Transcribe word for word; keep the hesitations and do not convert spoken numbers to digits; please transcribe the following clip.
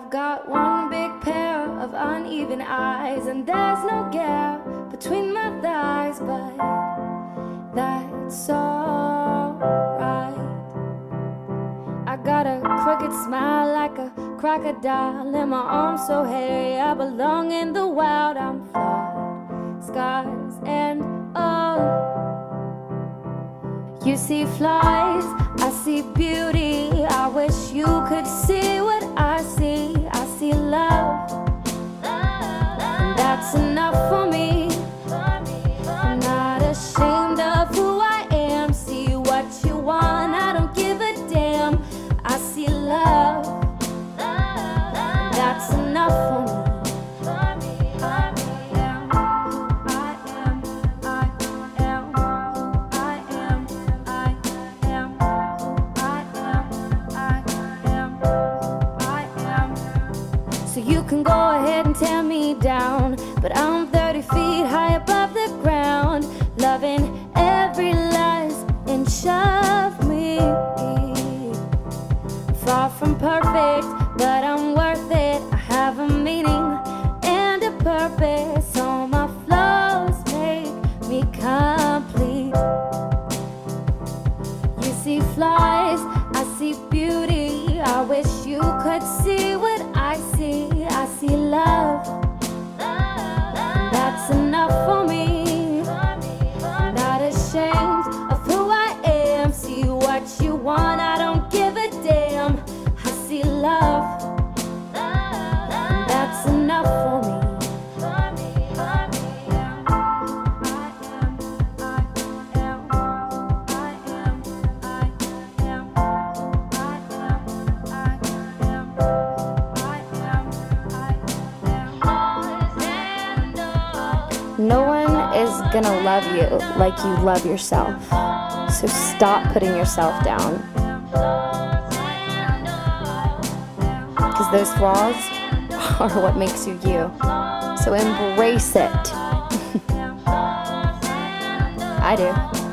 I've got one big pair of uneven eyes, and there's no gap between my thighs, but that's alright. I got a crooked smile like a crocodile, and my arms so hairy I belong in the wild. I'm flawed, scars and all. You see flies, I see beauty. I wish you could see what I see. I see love, and that's enough for me. I'm not ashamed of who I am. See what you want, I don't give a damn. I see love, and that's enough for me. So you can go ahead and tear me down, but I'm thirty feet high above the ground, loving every last inch of me. Far from perfect, but I'm worth it. I have a meaning and a purpose. All my flaws make me complete. You see flies, I see beauty. I wish you could see what I see. I see love, that's enough for me. I'm not ashamed of who I am. See what you want, I don't give a damn. I see love, that's enough for me. No one is gonna love you like you love yourself. So stop putting yourself down. Because those flaws are what makes you you. So embrace it. I do.